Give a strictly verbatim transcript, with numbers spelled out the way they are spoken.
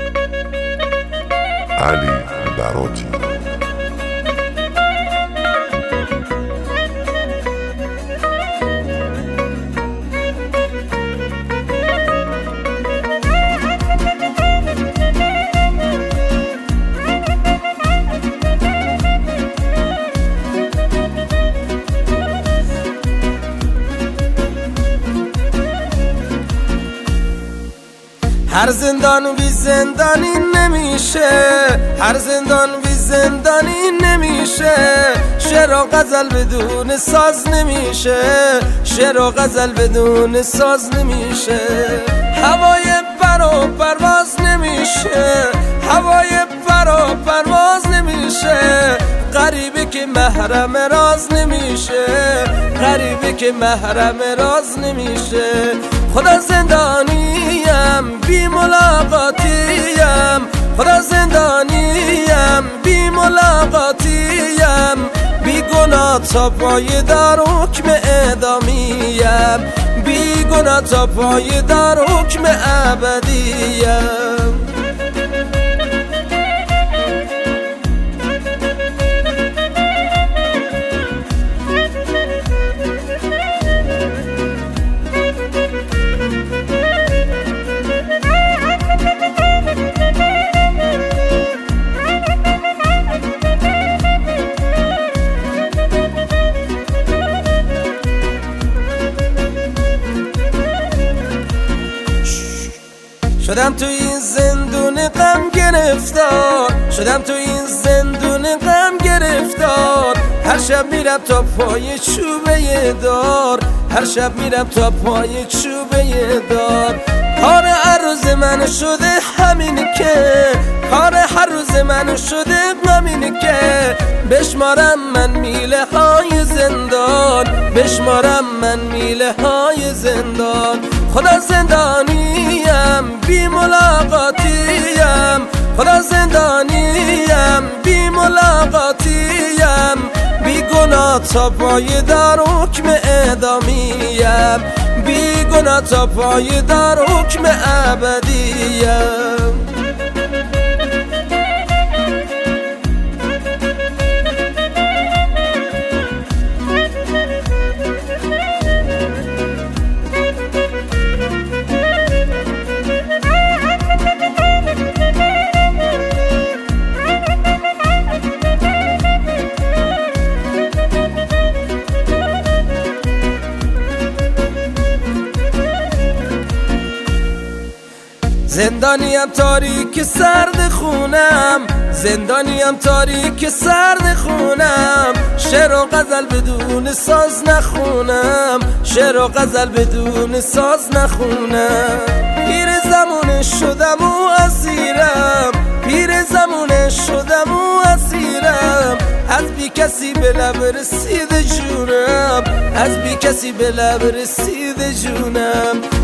علی براتی. هر زندان بی زندانی نمیشه، هر زندان بی زندانی نمیشه. شعر و غزل بدون ساز نمیشه، شعر و غزل بدون ساز نمیشه. هوای پر و پرواز نمیشه، هوای پر و پرواز نمیشه. غریبه که محرم راز نمیشه، غریبه که محرم راز نمیشه. خدا زندانیم بی ملاقاتیم، خدا زندانیم بی ملاقاتیم. بی گناه تا پای در حکم اعدامیم، بی گناه تا پای در حکم ابدیم. شدم تو این زندون غم گرفتار، شدم تو این زندون غم گرفتار. هر شب میرم تا پای چوبه دار، هر شب میرم تا پای چوبه دار. کار هر روز من شده همینه که، کار هر روز من شده همینه که. بشمارم من میله های زندان، بشمارم من میله های زندان. خدا زندانیم بی ملاقاتیم، خدا زندانیم بی ملاقاتیم. بی گناه تا پای در حکم اعدامیم، بی گناه تا پای در حکم ابدیم. زندانیم تاریک سرد خونم، زندانیم تاریک سرد خونم. شعر و غزل بدون ساز نخونم، شعر و غزل بدون ساز نخونم. پیر زمونه شدم و اسیرم، پیر زمونه شدم و اسیرم. از بی کسی به لب رسید جونم، از بی کسی به لب رسید جونم.